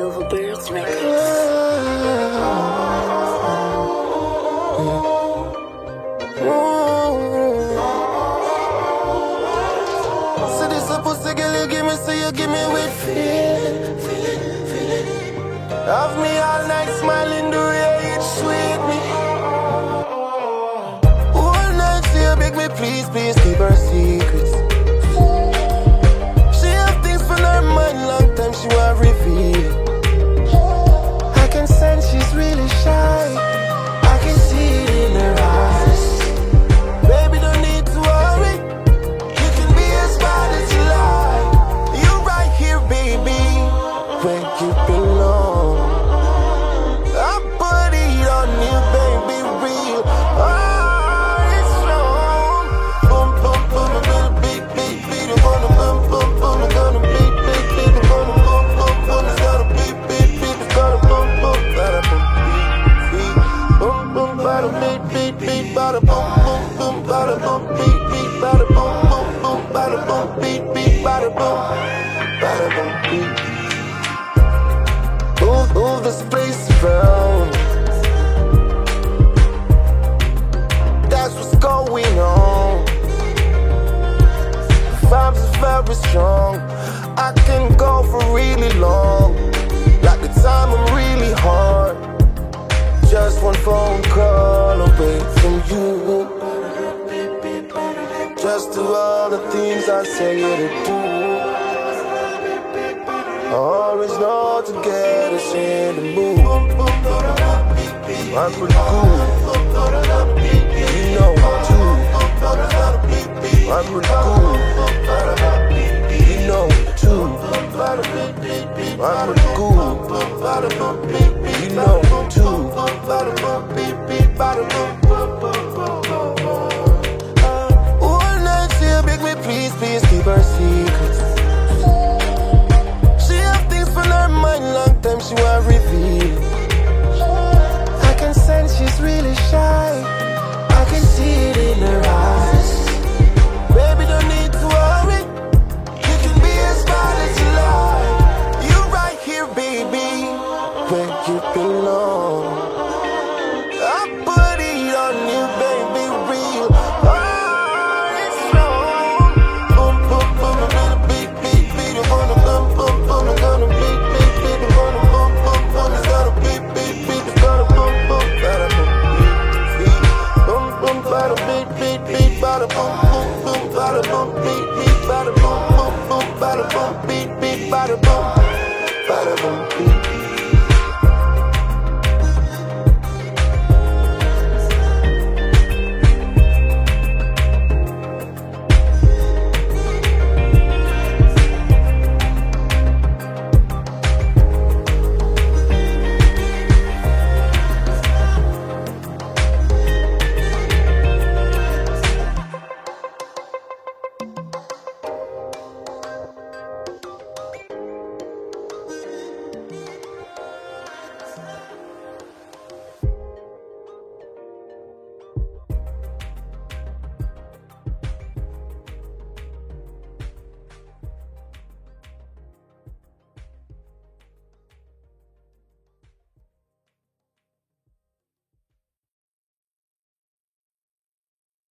Silver Birds Records. So this a pussy girl you give me, so you give me with feeling. Have me all night smiling the way it sweet me. All night she a beg me please, please keep her secrets. She have things for her mind, long time she want reveal. I can sense she's really shy, I can see it in her eyes. Baby don't need to worry, you can be as bad as you like. You right here baby, where you belong. I put it on you baby, real. Oh, it's strong. Boom, boom, boom, I'm gonna beat, beat, beat. I'm gonna boom, boom, boom. I'm gonna beat, beat, beat. I'm gonna boom, boom, boom. It's gonna beat, beat, beat. It's gonna boom, boom, bada boom, beat, beat. Boom, boom, bada beat, beat, beat. Bada boom, boom, boom. Bada boom, beat, beat. Bada boom, boom, boom. Bada boom, beat, beat. Bada boom, bada boom, beat. Move this place around. That's what's going on. The vibes are very strong. I can go for really long. Like the time I'm really hard. Just one phone call away from you. Just do all the things I say to do. Always know to get us in the mood. I'm pretty cool, you know too. I'm pretty cool, you know too. I'm pretty cool, you know too. One night she'll beg me please, please keep her secrets. Her mind, long time she want reveal. I can sense she's really shy, I can see it in her eyes. Baby don't need to worry, you can be as bad as you like. You right here baby, where you belong. I put it on you baby, real. Oh, it's strong. Boom, boom, boom, I'm gonna beat, beat, beat. I'm gonna boom, boom, boom. I'm gonna beat. Bada boom, boom, boom, bada boom, beat, beat, bada boom, boom, boom, bada boom, beat, beat, bada boom, beat.